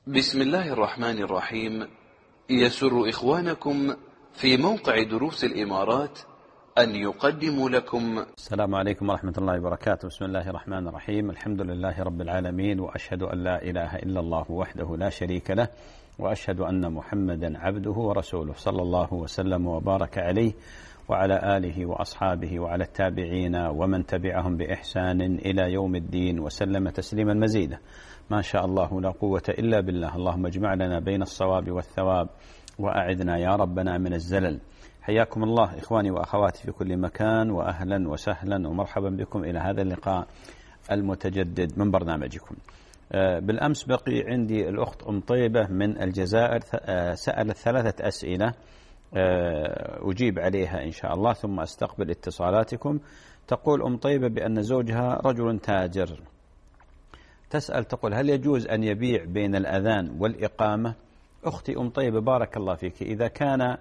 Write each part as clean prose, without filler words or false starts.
بسم الله الرحمن الرحيم. يسر إخوانكم في موقع دروس الإمارات أن يقدموا لكم. السلام عليكم ورحمة الله وبركاته. بسم الله الرحمن الرحيم. الحمد لله رب العالمين، وأشهد أن لا إله إلا الله وحده لا شريك له، وأشهد أن محمدا عبده ورسوله، صلى الله وسلم وبارك عليه وعلى آله وأصحابه وعلى التابعين ومن تبعهم بإحسان إلى يوم الدين وسلم تسليما مزيدا. ما شاء الله لا قوة إلا بالله. اللهم اجمع لنا بين الصواب والثواب، وأعذنا يا ربنا من الزلل. حياكم الله إخواني وأخواتي في كل مكان، وأهلا وسهلا ومرحبا بكم إلى هذا اللقاء المتجدد من برنامجكم. بالأمس بقي عندي الأخت أم طيبة من الجزائر، سألت 3 أسئلة أجيب عليها إن شاء الله ثم أستقبل اتصالاتكم. تقول أم طيبة بأن زوجها رجل تاجر. تسأل تقول: هل يجوز أن يبيع بين الأذان والإقامة؟ أختي أم طيبة بارك الله فيك، إذا كان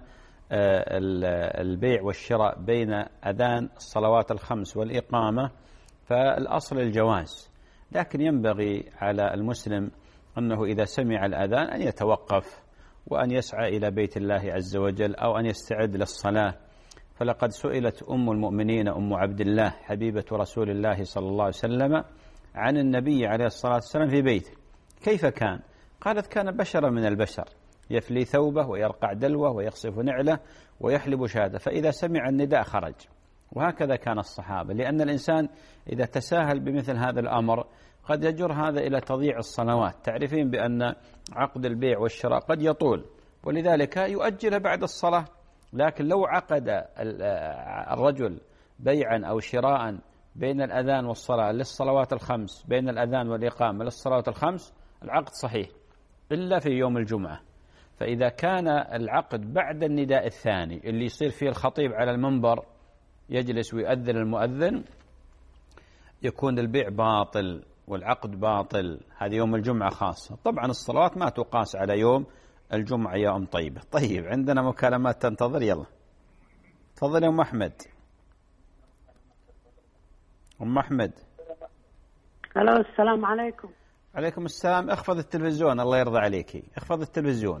البيع والشراء بين أذان الصلوات الخمس والإقامة فالأصل الجواز، لكن ينبغي على المسلم أنه إذا سمع الأذان أن يتوقف وأن يسعى إلى بيت الله عز وجل أو أن يستعد للصلاة. فلقد سئلت أم المؤمنين أم عبد الله حبيبة رسول الله صلى الله عليه وسلم عن النبي عليه الصلاة والسلام في بيته كيف كان؟ قالت: كان بشرا من البشر، يفلي ثوبه ويرقع دلوه ويخصف نعله ويحلب شاته، فإذا سمع النداء خرج. وهكذا كان الصحابة، لأن الإنسان إذا تساهل بمثل هذا الأمر قد يجر هذا إلى تضييع الصلوات. تعرفين بأن عقد البيع والشراء قد يطول، ولذلك يؤجل بعد الصلاة. لكن لو عقد الرجل بيعا أو شراء بين الأذان والصلاة للصلوات الخمس، بين الأذان والإقامة للصلوات الخمس، العقد صحيح إلا في يوم الجمعة. فإذا كان العقد بعد النداء الثاني اللي يصير فيه الخطيب على المنبر يجلس ويؤذن المؤذن، يكون البيع باطل والعقد باطل. هذه يوم الجمعة خاصة. طبعا الصلوات ما تقاس على يوم الجمعة يا أم طيبة. طيب عندنا مكالمات تنتظر، يلا تفضل يا أم أحمد. أم أحمد. الو، السلام عليكم. عليكم السلام. اخفض التلفزيون الله يرضى عليكي، اخفض التلفزيون.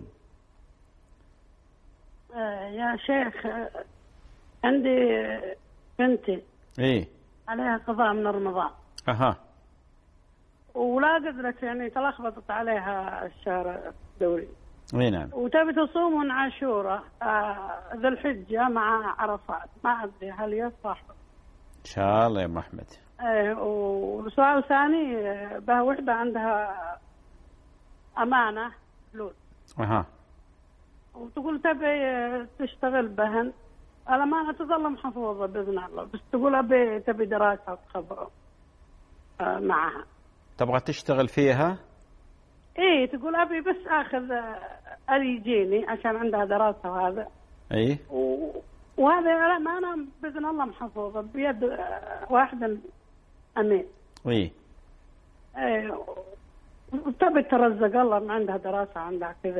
يا شيخ، عندي بنتي ايه عليها قضاء من رمضان. اها. ولا قدرت، يعني تلخبطت عليها الشهر الدوري. اي نعم. وتبي تصوم من عاشوراء ذي الحجة مع عرفات. ما أدري هل يصح؟ ان شاء الله يا ام احمد. وسؤال ثاني، به وحدة عندها أمانة فلوس. اها. وتقول تبي تشتغل بهن، الأمانة تظل محفوظة بإذن الله، بس تقول تبي دراسة وتخبره معها. تبغى تشتغل فيها؟ إيه، تقول أبي بس أخذ يجيني عشان عندها دراسة وهذا. إيه. وهذا الأمانة بإذن الله محفوظة بيد واحد أمين. إيه. إيه. وتبي ترزق الله، ما عندها دراسة، عندها كذا.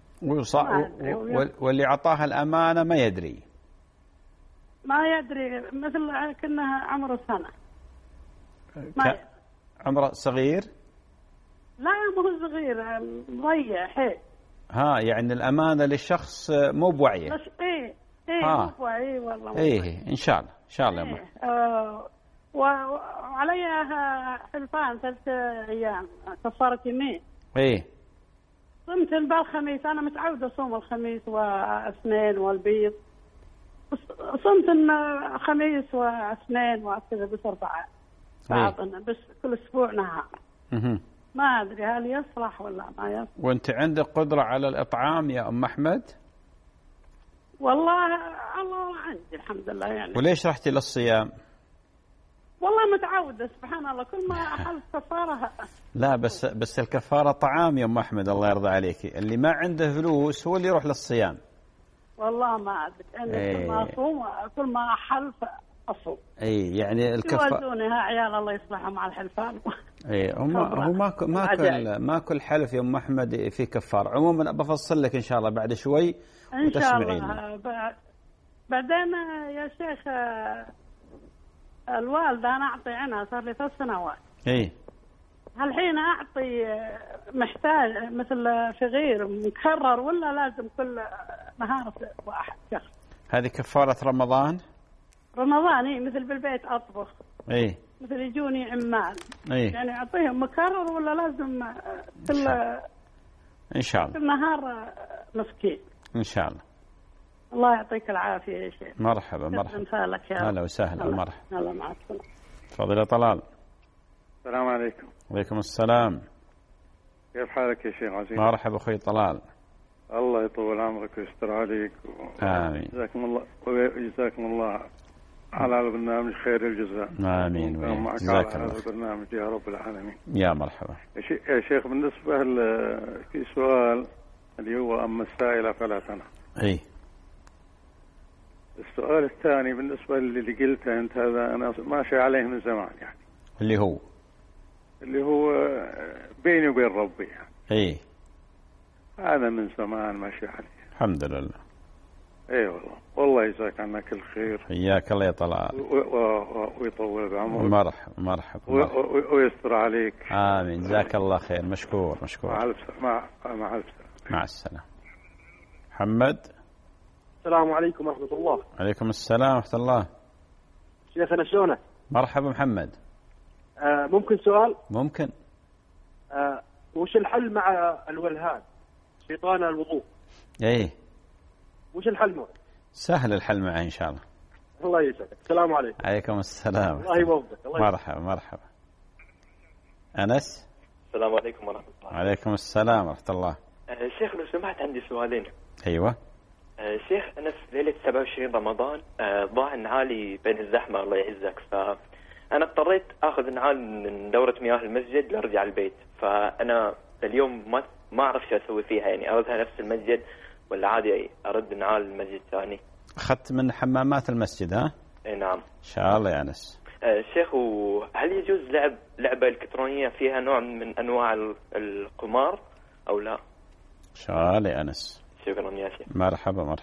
واللي عطاها الأمانة ما يدري. ما يدري، مثل كأنها عمره سنة. عمره صغير؟ لا مو صغير، مضيع حيل. ها، يعني الأمانة للشخص مو بوعيه. إيه مو بوعيه والله. إيه إن شاء الله إن شاء الله. إيه. وعليها حلفان 3 أيام كفارة يمين. إيه. صمت بالخميس، أنا متعودة أصوم الخميس واثنين والبيض. صمت خميس واثنين وكذا، بس 4 بعضنا، بس كل أسبوع نهار. ما أدري هل يصلح ولا ما يصلح. وأنت عندك قدرة على الإطعام يا أم أحمد؟ والله الله عندي الحمد لله يعني. وليش رحتي للصيام؟ والله متعودة سبحان الله، كل ما أحلت كفارة. لا بس الكفارة طعام يا أم أحمد الله يرضى عليك. اللي ما عنده فلوس هو اللي يروح للصيام. والله ما أدري، يعني كل ما أصوم كل ما أحل أصوم. اي يعني الكفارة يوزونها عيال الله يصلحهم مع الحلفان. اي هو ما كل حلف يا ام احمد في كفار. عموما بفصل لك ان شاء الله بعد شوي ان شاء الله. بعدين يا شيخ، الوالده انا اعطي عنها صار لي 3 سنوات. اي. هالحين أعطي محتاج مثل صغير مكرر ولا لازم كل نهار واحد شخص؟ هذه كفارة رمضان؟ رمضان إيه، مثل بالبيت أطبخ. إيه. مثل يجوني عمال. إيه. يعني أعطيهم مكرر ولا لازم كل إن شاء الله كل نهار مسكين؟ إن شاء الله. الله يعطيك العافية يا شيخ. مرحبا مرحبا. هلا وسهلا. مرحبا. هلا مع السلامة. تفضل يا طلال. السلام عليكم. وعليكم السلام. كيف حالك يا شيخ عزيز؟ مرحبا أخوي طلال. الله يطول عمرك ويستر عليك آمين. جزاكم الله على البرنامج خير الجزاء. آمين. جزاك الله. هذا البرنامج يا رب العالمين. يا مرحبا. يا شيخ بالنسبة في سؤال اللي هو أما السائلة فلا تنهر. إيه. السؤال الثاني بالنسبة اللي قلته أنت، هذا أنا ماشي عليه من زمان يعني. اللي هو بيني وبين ربي يعني. إيه. هذا من زمان ماشي عليه. الحمد لله. اي والله يجزاك عنا كل خير. حياك الله يا طلال. ويطول بعمرك. مرحبا ويستر عليك. آمين. جزاك الله خير. مشكور. مع السلامة. محمد. السلام عليكم ورحمة الله. عليكم السلام ورحمة الله. شيخنا شلونك؟ مرحبا محمد. ممكن سؤال؟ ممكن. وش الحل مع الولهان؟ شيطان الوضوء. ايه. وش الحل معه؟ سهل الحل معه ان شاء الله. الله يسعدك. السلام عليكم. عليكم السلام. الله يوفقك. مرحبا. انس. السلام عليكم ورحمة الله. عليكم السلام ورحمة الله. شيخ لو سمحت عندي سؤالين. ايوه. شيخ أنا في ليلة 27 رمضان ضاع نعالي بين الزحمة الله يعزك، فأنا اضطريت أخذ نعال من دورة مياه المسجد لأرجع البيت، فأنا اليوم ما أعرف شو أسوي فيها، يعني أردها نفس المسجد ولا عادي أرد نعال المسجد ثاني؟ أخذت من حمامات المسجد ها؟ إيه نعم. إن شاء الله يا أنس. شيخ هل يجوز لعبة إلكترونية فيها نوع من أنواع القمار أو لا؟ إن شاء الله يا أنس. شكرا يا شيخ. مرحبا.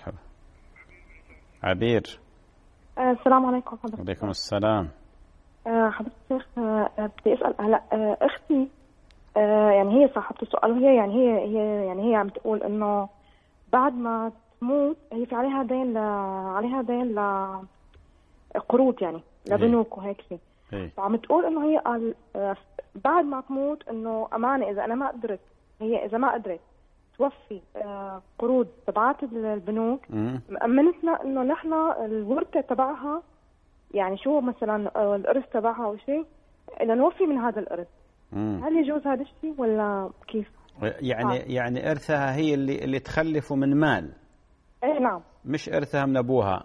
عبير. السلام عليكم حضرتك. وعليكم السلام. حضرتك شيخ بدي أسأل هلا أختي يعني هي صاحبة السؤال، وهي يعني هي عم تقول إنه بعد ما تموت هي في عليها دين قروض يعني لبنوك وهيك شيء. فعم تقول إنه هي قال بعد ما تموت إنه أمانة إذا ما قدرت توفي قروض تبعات البنوك مأمنتنا إنه نحن الورثة تبعها، يعني شو مثلا الإرث تبعها أو شيء إنه نوفي من هذا الإرث. هل يجوز هذا الشيء ولا كيف؟ يعني إرثها هي اللي تخلفه من مال. إيه نعم. مش إرثها من أبوها.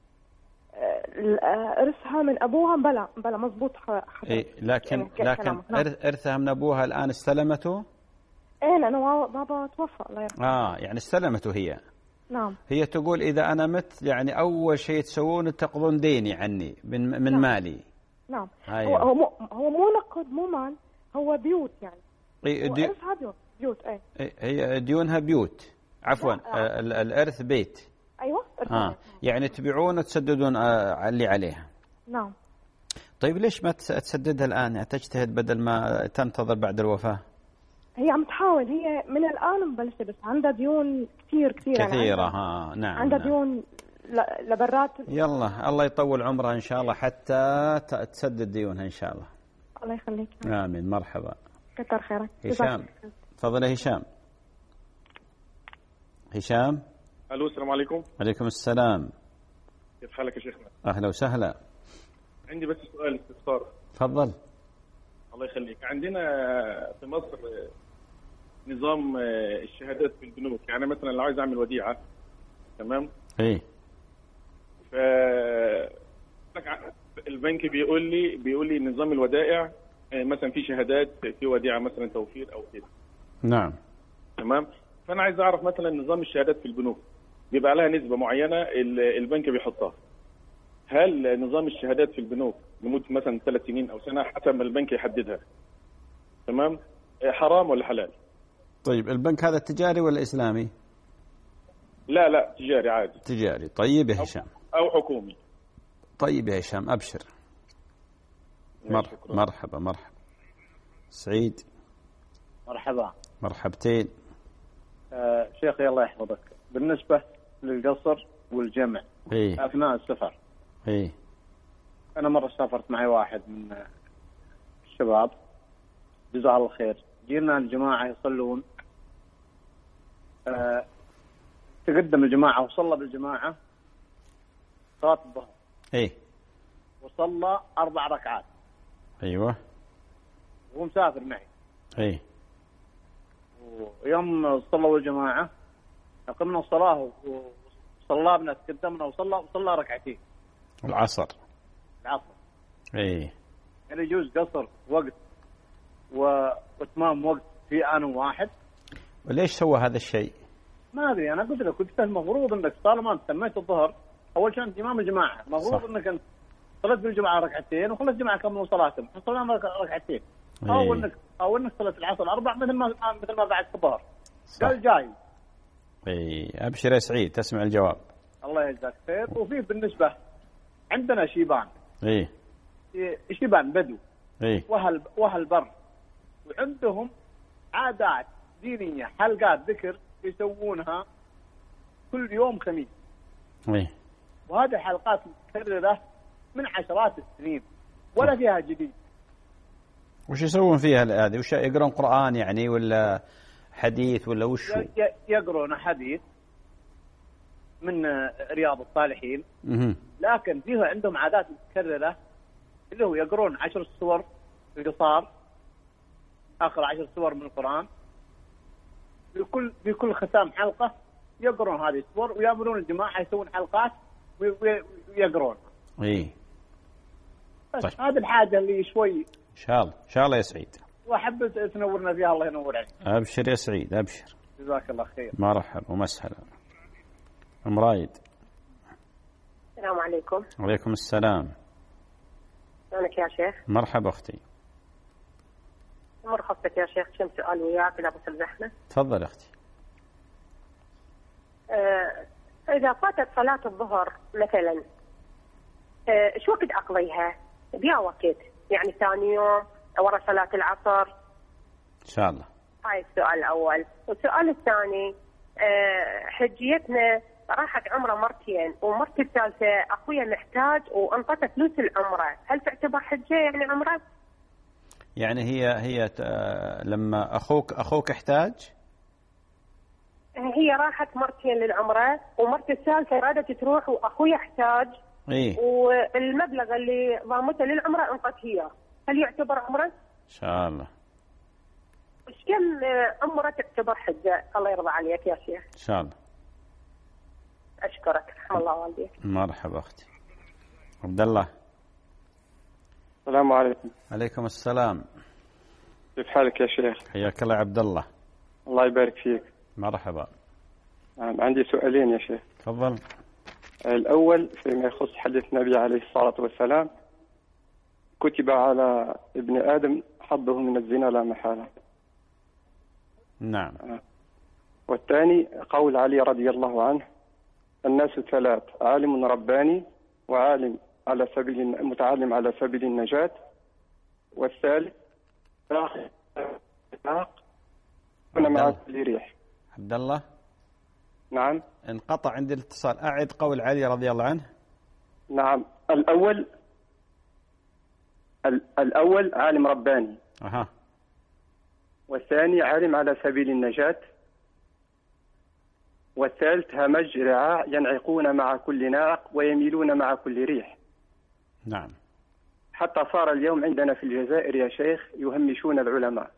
إرثها من أبوها بلا مضبوط. إيه لكن إرثها من أبوها الآن استلمته. ايه لانه بابا توفى الله يرحمه. يعني استلمته هي. نعم. هي تقول اذا انا مت يعني اول شيء تسوون تقضون ديني عني من نعم. مالي. نعم. هو مو نقد مو مال، هو بيوت يعني. إيه بيوت ايه. هي ديونها بيوت. عفوا الارث بيت. ايوه. يعني تبيعون وتسددون اللي عليها. نعم. طيب ليش ما تسددها الان؟ يعني تجتهد بدل ما تنتظر بعد الوفاة. هي عم تحاول، هي من الآن مبلشة بس عندها ديون كثيرة كثيرة. نعم. عندها ديون لبرات. يلا الله يطول عمرها إن شاء الله حتى تسدد ديونها إن شاء الله. الله يخليك. آمين. مرحبا. كتر خيرك. هشام. تفضل يا هشام. ألو السلام عليكم. عليكم السلام. كيف حالك يا شيخنا؟ أهلا وسهلا. عندي بس سؤال استفسار. تفضل. الله يخليك. عندنا في مصر نظام الشهادات في البنوك، يعني مثلا لو عايز اعمل وديعه تمام. ايه. البنك بيقول لي نظام الودائع مثلا في شهادات في وديعه مثلا توفير او كده. نعم. تمام. فانا عايز اعرف مثلا نظام الشهادات في البنوك بيبقى لها نسبه معينه البنك بيحطها. هل نظام الشهادات في البنوك لمده مثلا 3 سنين او سنه حسب ما البنك يحددها تمام حرام ولا حلال؟ طيب البنك هذا تجاري ولا إسلامي؟ لا تجاري عادي. تجاري. طيب يا هشام. أو حكومي. طيب يا هشام أبشر. مرحبا. سعيد. مرحبا. مرحبتين. شيخي الله يحفظك، بالنسبة للقصر والجمع أثناء السفر، أنا مرة سافرت معي واحد من الشباب جزاه الله خير، جينا الجماعة يصلون، تقدم الجماعة وصلى بالجماعة صلاة الظهر وصلى 4 ركعات. أيوة. وهو مسافر معي. ويوم صلوا الجماعة أقمنا الصلاة وصلى بنا تقدمنا وصلى ركعتين العصر. يعني يجوز قصر وقت واتمام وقت في آن واحد. وليش سوى هذا الشيء؟ ما أدري، أنا قلت لك كنت المفروض أنك طالما أنت سميت الظهر أول كانت إمام الجماعة، المفروض أنك أنت صليت بالجماعة ركعتين وخلص الجماعة كملوا صلاتهم، صلينا ركعتين. أو إنك صليت العصر 4 مثل ما بعد الظهر. قال جاي. أبشر يا سعيد، تسمع الجواب. الله يجزاك خير. وفي بالنسبة عندنا شيبان. شيبان بدو. وأهل بر، وعندهم عادات دينية، حلقات ذكر يسوونها كل يوم خميس. وهذه الحلقات متكررة من عشرات السنين ولا فيها جديد. وش يسوون فيها هذه؟ وش يقرون قرآن يعني ولا حديث ولا وش؟ يقرون حديث من رياض الصالحين. لكن فيها عندهم عادات متكررة، اللي هو يقرون 10 سور القصار، آخر 10 سور من القرآن، في كل ختام حلقة يقرون هذه السور، ويأمرون الجماعة يسوون حلقات ويقرون. طيب. هذه الحاجة اللي شوي إن شاء الله يا سعيد، وأحب تنورنا فيها. الله ينور عليك. أبشر يا سعيد، أبشر. جزاك الله خير. مرحبا ومسهلا. أم رايد. السلام عليكم. وعليكم السلام. شلونك يا شيخ؟ مرحبا أختي. أمر خطك يا شيخ، كم سؤال وياك لا بس الزحمة. تفضل أختي. إذا فاتت صلاة الظهر مثلا، إيش وقت أقضيها؟ بيا وقت يعني ثاني يوم ورا صلاة العصر؟ إن شاء الله. هاي السؤال الأول. والسؤال الثاني، حجيتنا راحت عمره مرتين، ومرتي الثالثة أخويا محتاج وأنطته فلوس العمرة، هل تعتبر حجة يعني عمرة؟ يعني هي لما أخوك احتاج؟ هي راحت مرتين للعمرة، ومرتي الثالثة رادت تروح وأخويا احتاج. والمبلغ اللي ضامته للعمرة انطت هي، هل يعتبر عمرة؟ إن شاء الله. وش كم عمرة تعتبر حجة؟ الله يرضى عليك يا شيخ. إن شاء الله. أشكرك، رحم الله والديك. مرحبا أختي. عبد الله. السلام عليكم. عليكم السلام. كيف حالك يا شيخ؟ حياك الله يا عبد الله. الله يبارك فيك. مرحبا. عندي سؤالين يا شيخ. تفضل. الأول فيما يخص حديث النبي عليه الصلاة والسلام، كتب على ابن آدم حظه من الزنا لا محالة. نعم. والثاني قول علي رضي الله عنه: الناس 3، عالم رباني، وعالم على سبيل متعلم على سبيل النجاة، والثالث كنا مع كل ريح. عبد الله. نعم. انقطع عندي الاتصال، أعد قول علي رضي الله عنه. نعم. الأول عالم رباني. والثاني عالم على سبيل النجاة، والثالث همج رعاع ينعقون مع كل ناعق ويميلون مع كل ريح. نعم. حتى صار اليوم عندنا في الجزائر يا شيخ يهمشون العلماء.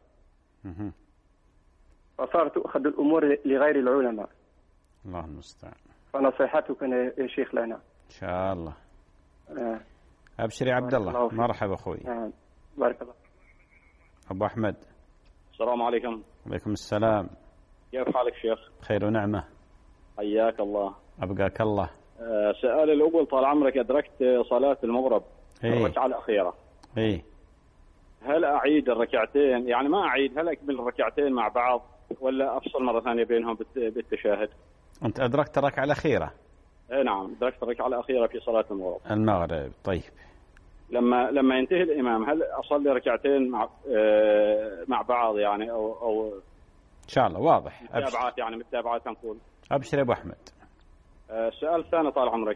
وصارت تؤخذ الأمور لغير العلماء. الله المستعان. فنصيحتك يا شيخ لنا. إن شاء الله. أبشر يا عبد الله. مرحبا أخوي. بارك الله. أبو أحمد. السلام عليكم. وعليكم السلام. كيف حالك شيخ؟ خير ونعمة. حياك الله. أبقاك الله. سؤال الأول، طال عمرك أدركت صلاة المغرب الركعة الأخيرة، هل أعيد الركعتين؟ يعني ما أعيد، هل أكمل الركعتين مع بعض ولا أفصل مرة ثانية بينهم بالتشهد؟ أنت أدركت الركعة الأخيرة؟ نعم، أدركت الركعة الأخيرة في صلاة المغرب. طيب. لما ينتهي الإمام هل أصلي ركعتين مع بعض يعني أو إن شاء الله واضح. متابعات يعني متابعات نقول. أبشر يا أبو أحمد. السؤال الثاني طال عمرك.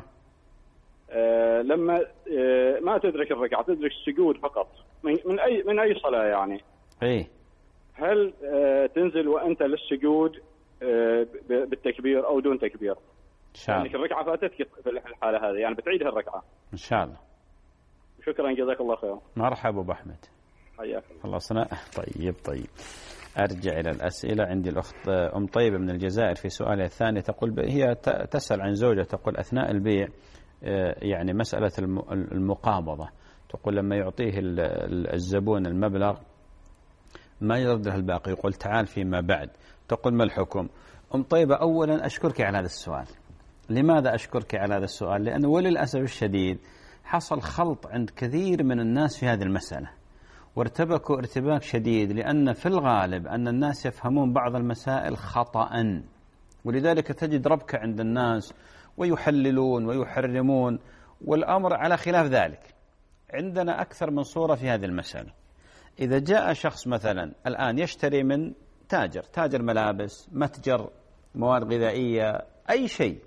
لما ما تدرك الركعة تدرك السجود فقط من أي صلاة يعني. إيه. هل تنزل وأنت للسجود بالتكبير أو دون تكبير؟ إن شاء الله. يعني الركعة فاتتك في الحالة هذه يعني بتعيدها الركعة. إن شاء الله. شكرا جزاك الله خير. مرحبا أبو أحمد. حياك الله. خلصنا. طيب. أرجع إلى الأسئلة. عندي الأخت أم طيبة من الجزائر في سؤالها الثاني تقول هي تسأل عن زوجة تقول أثناء البيع يعني مسألة المقابضة، تقول لما يعطيه الزبون المبلغ ما يرد له الباقي يقول تعال فيما بعد، تقول ما الحكم؟ أم طيبة أولا أشكرك على هذا السؤال. لماذا أشكرك على هذا السؤال؟ لأنه وللأسف الشديد حصل خلط عند كثير من الناس في هذه المسألة وارتبكوا ارتباك شديد، لأن في الغالب أن الناس يفهمون بعض المسائل خطأ، ولذلك تجد ربكة عند الناس ويحللون ويحرمون، والأمر على خلاف ذلك. عندنا أكثر من صورة في هذه المسألة. إذا جاء شخص مثلا الآن يشتري من تاجر ملابس، متجر مواد غذائية، أي شيء،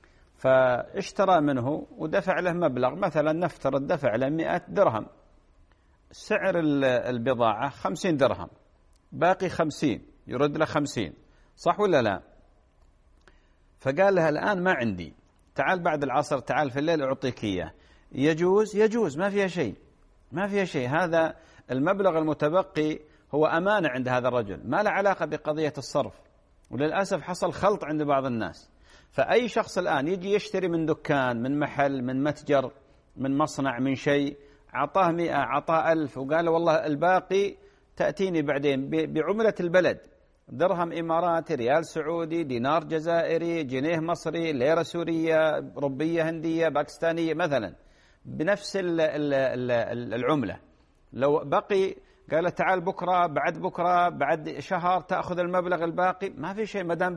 فاشترى منه ودفع له مبلغ، مثلا نفترض دفع له 100 درهم، سعر البضاعة 50 درهم، باقي 50، يرد له 50، صح ولا لا؟ فقال له الآن ما عندي، تعال بعد العصر، تعال في الليل أعطيك إياه. يجوز، ما فيها شيء. هذا المبلغ المتبقي هو أمانة عند هذا الرجل، ما له علاقة بقضية الصرف، وللأسف حصل خلط عند بعض الناس. فأي شخص الآن يجي يشتري من دكان، من محل، من متجر، من مصنع، من شيء، عطاه 100، عطاه 1000، وقال والله الباقي تأتيني بعدين بعملة البلد، درهم إماراتي، ريال سعودي، دينار جزائري، جنيه مصري، ليرة سورية، روبية هندية، باكستانية مثلا، بنفس العملة. لو بقي قال تعال بكرة، بعد بكرة، بعد شهر تأخذ المبلغ الباقي، ما في شيء مدام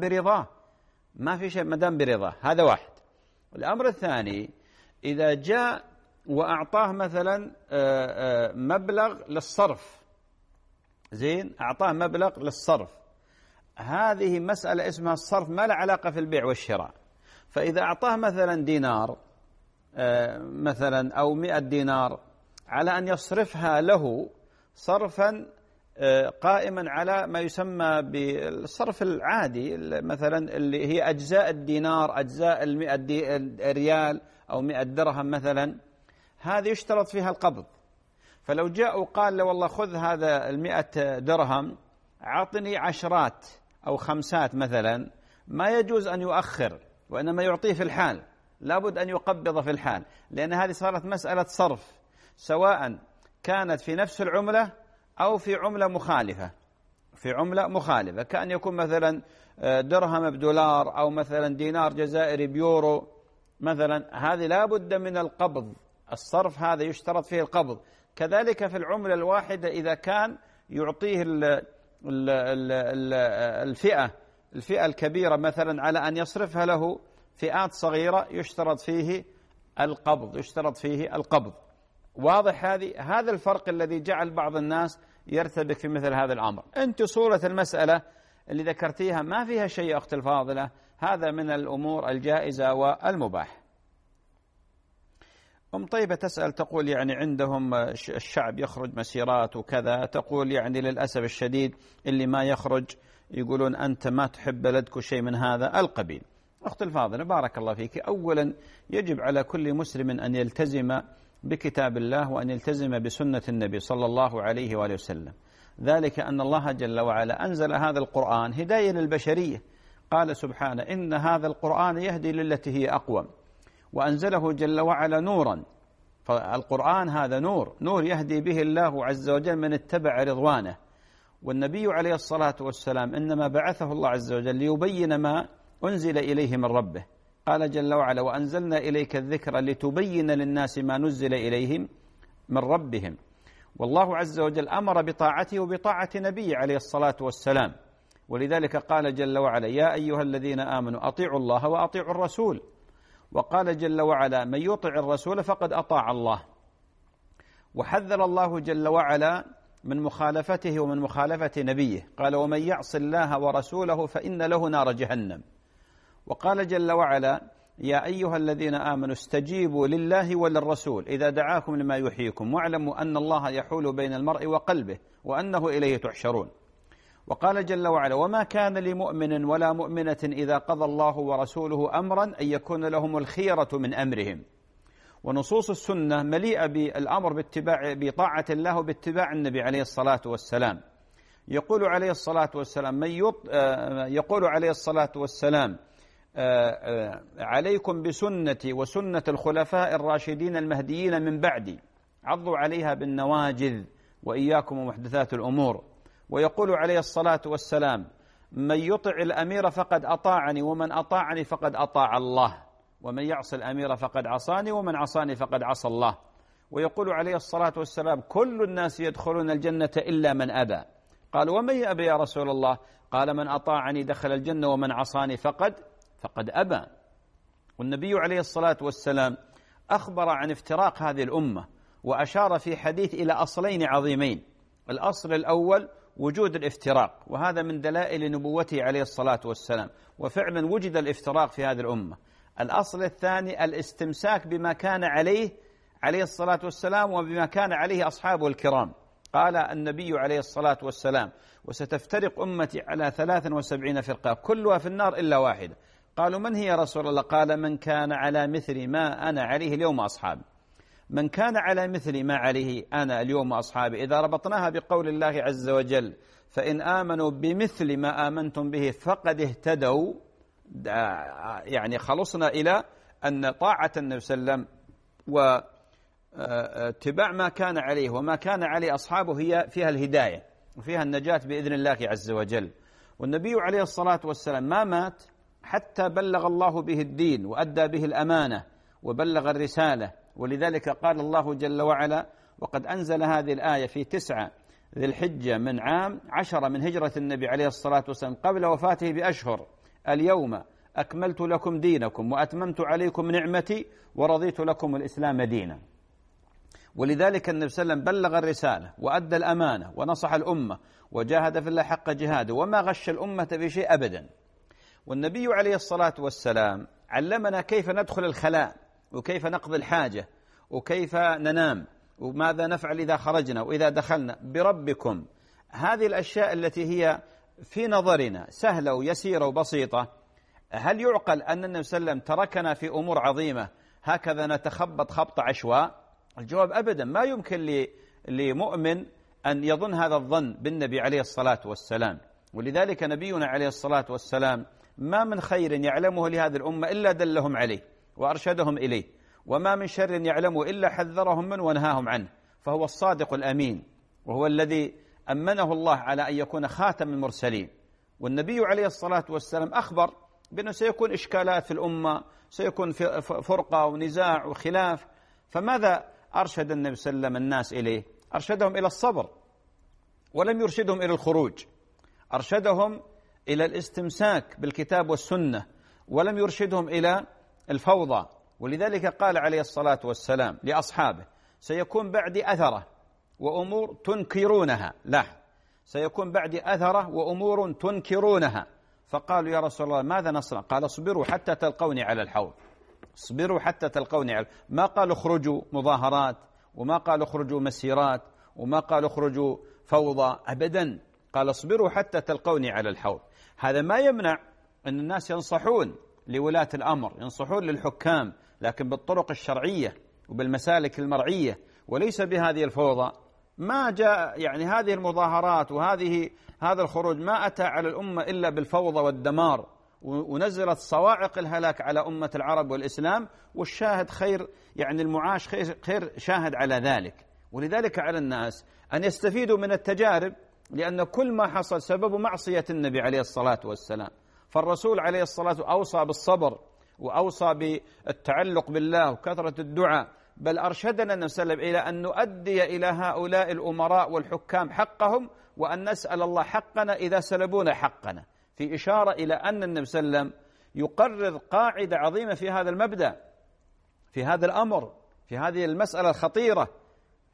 برضاه. هذا واحد. الأمر الثاني، إذا جاء وأعطاه مثلا مبلغ للصرف، أعطاه مبلغ للصرف، هذه مسألة اسمها الصرف، ما له علاقة في البيع والشراء. فإذا أعطاه مثلا دينار مثلا أو 100 دينار على أن يصرفها له صرفا قائما على ما يسمى بالصرف العادي، مثلا اللي هي أجزاء الدينار، أجزاء 100 ريال أو 100 درهم مثلا، هذه يشترط فيها القبض. فلو جاء وقال له والله خذ هذا 100 درهم عطني 10 أو 5 مثلا، ما يجوز أن يؤخر، وإنما يعطيه في الحال، لابد أن يقبض في الحال، لأن هذه صارت مسألة صرف، سواء كانت في نفس العملة أو في عملة مخالفة، كأن يكون مثلا درهم بدولار أو مثلا دينار جزائري بيورو مثلا، هذه لا بد من القبض. الصرف هذا يشترط فيه القبض. كذلك في العملة الواحدة إذا كان يعطيه الفئة الكبيرة مثلا على أن يصرفها له فئات صغيرة، يشترط فيه القبض. واضح؟ هذا الفرق الذي جعل بعض الناس يرتبك في مثل هذا الأمر. أنت صورة المسألة اللي ذكرتيها ما فيها شيء أخت الفاضلة، هذا من الأمور الجائزة والمباح. أم طيبة تسأل تقول يعني عندهم الشعب يخرج مسيرات وكذا، تقول يعني للأسف الشديد اللي ما يخرج يقولون أنت ما تحب بلدك شيء من هذا القبيل. أخت الفاضلة بارك الله فيك، أولا يجب على كل مسلم أن يلتزم بكتاب الله وأن يلتزم بسنة النبي صلى الله عليه وآله وسلم، ذلك أن الله جل وعلا أنزل هذا القرآن هداية للبشرية. قال سبحانه إن هذا القرآن يهدي للتي هي أقوم، وأنزله جل وعلا نورا، فالقرآن هذا نور يهدي به الله عز وجل من اتبع رضوانه. والنبي عليه الصلاة والسلام إنما بعثه الله عز وجل ليبين ما أنزل إليه من ربه. قال جل وعلا وأنزلنا إليك الذكر لتبين للناس ما نزل إليهم من ربهم. والله عز وجل أمر بطاعته وبطاعة نبيه عليه الصلاة والسلام، ولذلك قال جل وعلا يا أيها الذين آمنوا أطيعوا الله وأطيعوا الرسول. وقال جل وعلا من يطع الرسول فقد أطاع الله. وحذر الله جل وعلا من مخالفته ومن مخالفة نبيه، قال ومن يعص الله ورسوله فإن له نار جهنم. وقال جل وعلا يا أيها الذين آمنوا استجيبوا لله وللرسول إذا دعاكم لما يحييكم واعلموا أن الله يحول بين المرء وقلبه وأنه إليه تحشرون. وقال جل وعلا وما كان لمؤمن ولا مؤمنة إذا قضى الله ورسوله أمرا أن يكون لهم الخيرة من أمرهم. ونصوص السنة مليئة بالأمر بطاعة الله وباتباع النبي عليه الصلاة والسلام. يقول عليه الصلاة والسلام عليكم بسنتي وسنة الخلفاء الراشدين المهديين من بعدي عضوا عليها بالنواجذ وإياكم ومحدثات الأمور. ويقول عليه الصلاة والسلام من يطع الأمير فقد أطاعني ومن أطاعني فقد أطاع الله ومن يعص الأمير فقد عصاني ومن عصاني فقد عصى الله. ويقول عليه الصلاة والسلام كل الناس يدخلون الجنة إلا من أبى. قال ومن يأبى يا رسول الله؟ قال من أطاعني دخل الجنة ومن عصاني فقد أبى. والنبي عليه الصلاة والسلام أخبر عن افتراق هذه الأمة وأشار في حديث إلى أصلين عظيمين. الأصل الأول وجود الافتراق، وهذا من دلائل نبوته عليه الصلاة والسلام، وفعلا وجد الافتراق في هذه الأمة. الأصل الثاني الاستمساك بما كان عليه الصلاة والسلام وبما كان عليه أصحابه الكرام. قال النبي عليه الصلاة والسلام وستفترق أمتي على 73 فرقة كلها في النار إلا واحدة. قالوا من هي يا رسول الله؟ قال من كان على مثل ما أنا عليه اليوم أصحابي. من كان على مثل ما عليه أنا اليوم أصحابي، إذا ربطناها بقول الله عز وجل فإن آمنوا بمثل ما آمنتم به فقد اهتدوا، يعني خلصنا إلى أن طاعة النبي صلى الله عليه وسلم واتباع ما كان عليه وما كان عليه أصحابه هي فيها الهداية وفيها النجاة بإذن الله عز وجل. والنبي عليه الصلاة والسلام ما مات حتى بلغ الله به الدين وأدى به الأمانة وبلغ الرسالة. ولذلك قال الله جل وعلا وقد أنزل هذه الآية في 9 ذي الحجة من عام 10 من هجرة النبي عليه الصلاة والسلام قبل وفاته بأشهر اليوم أكملت لكم دينكم وأتممت عليكم نعمتي ورضيت لكم الإسلام دينا. ولذلك النبي صلى الله عليه وسلم بلغ الرسالة وأدى الأمانة ونصح الأمة وجاهد في الله حق جهاده وما غش الأمة بشيء أبدا. والنبي عليه الصلاة والسلام علمنا كيف ندخل الخلاء وكيف نقضي الحاجة وكيف ننام وماذا نفعل إذا خرجنا وإذا دخلنا بربكم. هذه الأشياء التي هي في نظرنا سهلة ويسيرة وبسيطة، هل يعقل أن النبي صلى الله عليه وسلم تركنا في أمور عظيمة هكذا نتخبط خبط عشواء؟ الجواب أبدا، ما يمكن لمؤمن أن يظن هذا الظن بالنبي عليه الصلاة والسلام. ولذلك نبينا عليه الصلاة والسلام ما من خير يعلمه لهذه الأمة إلا دلهم عليه وأرشدهم إليه، وما من شر يعلمه إلا حذرهم منه ونهاهم عنه، فهو الصادق الأمين وهو الذي أمنه الله على أن يكون خاتم المرسلين. والنبي عليه الصلاة والسلام أخبر بأنه سيكون إشكالات في الأمة، سيكون فرقة ونزاع وخلاف، فماذا أرشد النبي صلى الله عليه وسلم الناس إليه؟ أرشدهم إلى الصبر، ولم يرشدهم إلى الخروج، أرشدهم إلى الاستمساك بالكتاب والسنة، ولم يرشدهم إلى الفوضى. ولذلك قال عليه الصلاة والسلام لأصحابه سيكون بعدي أثرة وأمور تنكرونها، لا سيكون بعدي أثرة وأمور تنكرونها. فقالوا يا رسول الله ماذا نصنع؟ قال اصبروا حتى تلقوني على الحوض، اصبروا حتى تلقوني على. ما قالوا اخرجوا مظاهرات، وما قالوا اخرجوا مسيرات، وما قالوا اخرجوا فوضى، أبدا، قال اصبروا حتى تلقوني على الحوض. هذا ما يمنع أن الناس ينصحون لولاة الأمر، ينصحون للحكام، لكن بالطرق الشرعية وبالمسالك المرعية، وليس بهذه الفوضى. ما جاء يعني هذه المظاهرات هذا الخروج ما أتى على الأمة إلا بالفوضى والدمار، ونزلت صواعق الهلاك على أمة العرب والإسلام، والشاهد خير، يعني المعاش خير شاهد على ذلك. ولذلك على الناس أن يستفيدوا من التجارب، لأن كل ما حصل سبب معصية النبي عليه الصلاة والسلام. فالرسول عليه الصلاة والسلام أوصى بالصبر وأوصى بالتعلق بالله وكثرة الدعاء، بل أرشدنا النبي صلى الله عليه وسلم إلى أن نؤدي إلى هؤلاء الأمراء والحكام حقهم، وأن نسأل الله حقنا إذا سلبونا حقنا، في إشارة إلى أن النبي صلى الله عليه وسلم يقرر قاعدة عظيمة في هذا المبدأ، في هذا الأمر، في هذه المسألة الخطيرة.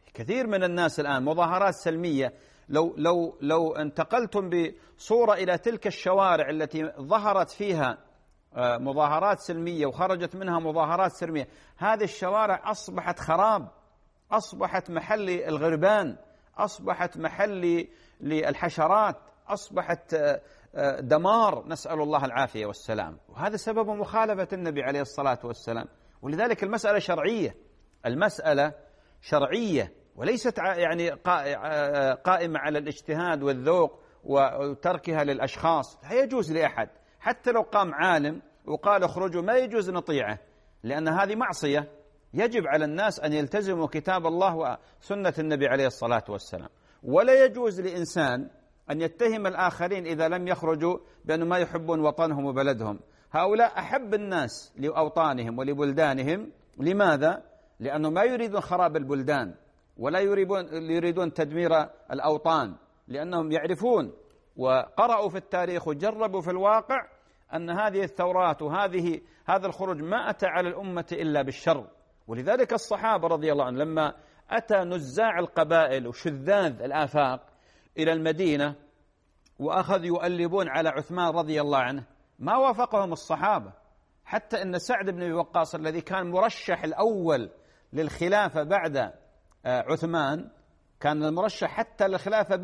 كثير من الناس الآن مظاهرات سلمية. لو انتقلتم بصورة إلى تلك الشوارع التي ظهرت فيها مظاهرات سلمية وخرجت منها مظاهرات سلمية، هذه الشوارع أصبحت خراب، أصبحت محل الغربان، أصبحت محل للحشرات، أصبحت دمار، نسأل الله العافية والسلام. وهذا سبب مخالفة النبي عليه الصلاة والسلام. ولذلك المسألة شرعية، المسألة شرعية وليست يعني قائمة على الاجتهاد والذوق وتركها للأشخاص. لا يجوز لأحد حتى لو قام عالم وقال اخرجوا ما يجوز نطيعه، لأن هذه معصية. يجب على الناس أن يلتزموا كتاب الله وسنة النبي عليه الصلاة والسلام. ولا يجوز لإنسان أن يتهم الآخرين إذا لم يخرجوا بأنهم ما يحبون وطنهم وبلدهم. هؤلاء أحب الناس لأوطانهم ولبلدانهم. لماذا؟ لأنه ما يريدون خراب البلدان ولا يريدون تدمير الأوطان، لأنهم يعرفون وقرأوا في التاريخ وجربوا في الواقع أن هذه الثورات هذا الخروج ما أتى على الأمة إلا بالشر. ولذلك الصحابة رضي الله عنهم لما أتى نزاع القبائل وشذاذ الآفاق إلى المدينة وأخذوا يؤلبون على عثمان رضي الله عنه، ما وافقهم الصحابة. حتى أن سعد بن أبي وقاص الذي كان مرشح الأول للخلافة بعد عثمان، كان المرشح حتى للخلافة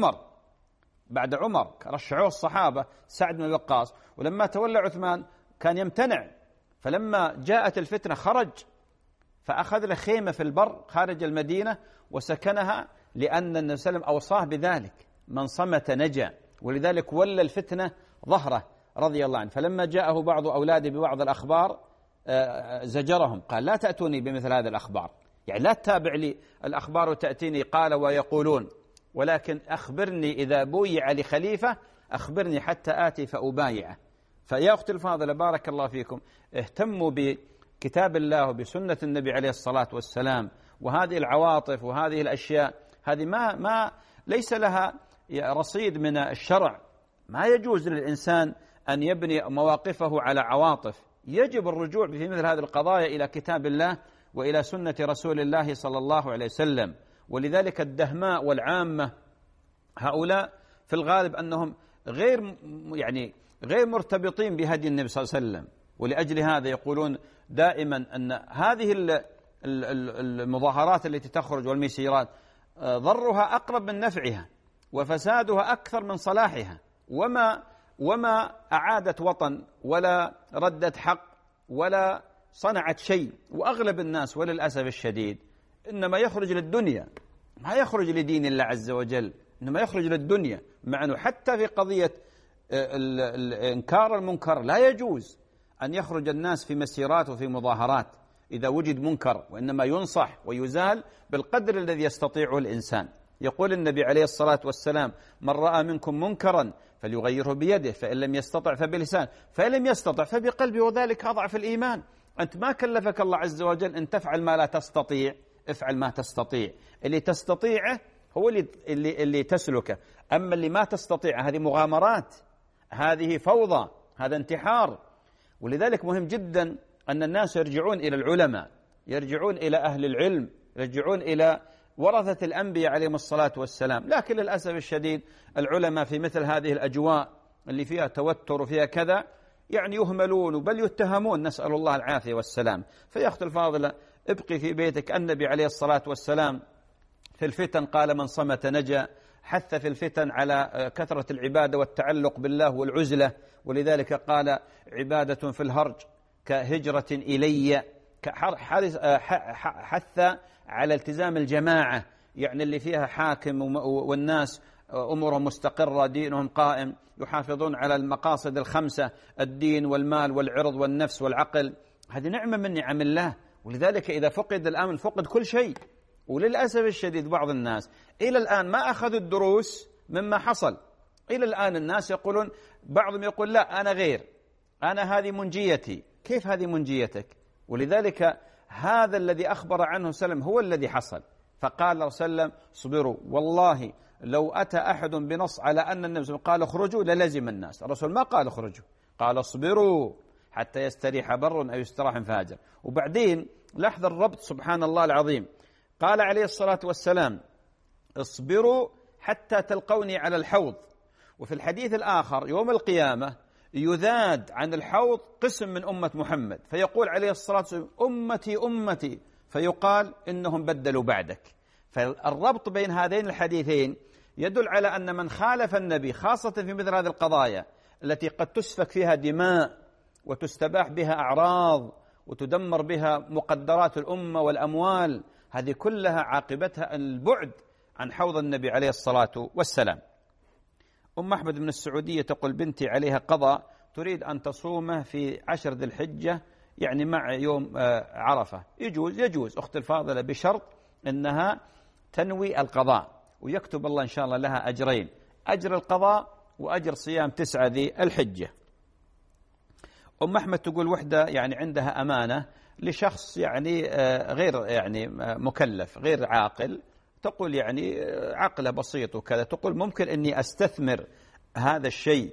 بعد عمر رشحوه الصحابة سعد بن أبي وقاص، ولما تولى عثمان كان يمتنع. فلما جاءت الفتنة خرج فأخذ له خيمة في البر خارج المدينة وسكنها، لأن النبي صلى الله عليه وسلم أوصاه بذلك: من صمت نجا. ولذلك ولى الفتنة ظهره رضي الله عنه. فلما جاءه بعض أولاده ببعض الأخبار زجرهم، قال: لا تأتوني بمثل هذه الأخبار، يعني لا تتابع لي الأخبار وتأتيني قال ويقولون، ولكن أخبرني إذا بويع لخليفة، أخبرني حتى آتي فأبايعه. فيا أختي الفاضلة بارك الله فيكم، اهتموا بكتاب الله وبسنة النبي عليه الصلاة والسلام. وهذه العواطف وهذه الأشياء هذه ما ليس لها رصيد من الشرع. ما يجوز للإنسان أن يبني مواقفه على عواطف. يجب الرجوع في مثل هذه القضايا إلى كتاب الله وإلى سنة رسول الله صلى الله عليه وسلم. ولذلك الدهماء والعامة هؤلاء في الغالب أنهم غير مرتبطين بهدي النبي صلى الله عليه وسلم. ولأجل هذا يقولون دائما أن هذه المظاهرات التي تخرج والمسيرات ضرها أقرب من نفعها وفسادها أكثر من صلاحها، وما أعادت وطن ولا ردت حق ولا صنعت شيء. وأغلب الناس وللأسف الشديد إنما يخرج للدنيا، ما يخرج لدين الله عز وجل، إنما يخرج للدنيا. مع أنه حتى في قضية إنكار المنكر لا يجوز أن يخرج الناس في مسيرات وفي مظاهرات إذا وجد منكر، وإنما ينصح ويزال بالقدر الذي يستطيعه الإنسان. يقول النبي عليه الصلاة والسلام: من رأى منكم منكرا فليغيره بيده، فإن لم يستطع فبلسان، فإن لم يستطع فبقلبه، وذلك أضعف الإيمان. أنت ما كلفك الله عز وجل أن تفعل ما لا تستطيع، افعل ما تستطيع. اللي تستطيعه هو اللي تسلكه، أما اللي ما تستطيع هذه مغامرات، هذه فوضى، هذا انتحار. ولذلك مهم جدا أن الناس يرجعون إلى العلماء، يرجعون إلى أهل العلم، يرجعون إلى ورثة الأنبياء عليهم الصلاة والسلام. لكن للأسف الشديد العلماء في مثل هذه الأجواء اللي فيها توتر وفيها كذا يهملون بل يتهمون، نسأل الله العافية والسلام. فيا أختي الفاضلة ابقي في بيتك. النبي عليه الصلاة والسلام في الفتن قال: من صمت نجا. حث في الفتن على كثرة العبادة والتعلق بالله والعزلة. ولذلك قال: عبادة في الهرج كهجرة إلي. حث على التزام الجماعة، يعني اللي فيها حاكم والناس أمورهم مستقرة، دينهم قائم، يحافظون على المقاصد الخمسة: الدين والمال والعرض والنفس والعقل. هذه نعمة من نعم الله. ولذلك إذا فقد الأمن فقد كل شيء. وللأسف الشديد بعض الناس إلى الآن ما أخذوا الدروس مما حصل. إلى الآن الناس يقولون، بعضهم يقول: لا أنا غير، أنا هذه منجيتي. كيف هذه منجيتك؟ ولذلك هذا الذي أخبر عنه سلم هو الذي حصل. فقال صلى الله عليه وسلم: اصبروا، والله لو أتى أحد بنص على أن النبي صلى الله عليه وسلم قال اخرجوا للزم الناس. الرسول ما قال اخرجوا، قال اصبروا حتى يستريح بر أو يستراح فاجر. وبعدين لاحظ الربط، سبحان الله العظيم، قال عليه الصلاة والسلام: اصبروا حتى تلقوني على الحوض. وفي الحديث الآخر يوم القيامة يذاد عن الحوض قسم من أمة محمد، فيقول عليه الصلاة والسلام: أمتي أمتي، فيقال إنهم بدلوا بعدك. فالربط بين هذين الحديثين يدل على أن من خالف النبي خاصة في مثل هذه القضايا التي قد تسفك فيها دماء وتستباح بها أعراض وتدمر بها مقدرات الأمة والأموال، هذه كلها عاقبتها البعد عن حوض النبي عليه الصلاة والسلام. أم أحمد من السعودية تقول: بنتي عليها قضاء تريد أن تصومه في 10 ذي الحجة، يعني مع يوم عرفة. يجوز أخت الفاضلة، بشرط أنها تنوي القضاء، ويكتب الله إن شاء الله لها أجرين: أجر القضاء وأجر صيام 9 ذي الحجة. أم أحمد تقول: وحدة يعني عندها أمانة لشخص يعني غير يعني مكلف، غير عاقل، تقول يعني عقله بسيط وكذا، تقول: ممكن أني أستثمر هذا الشيء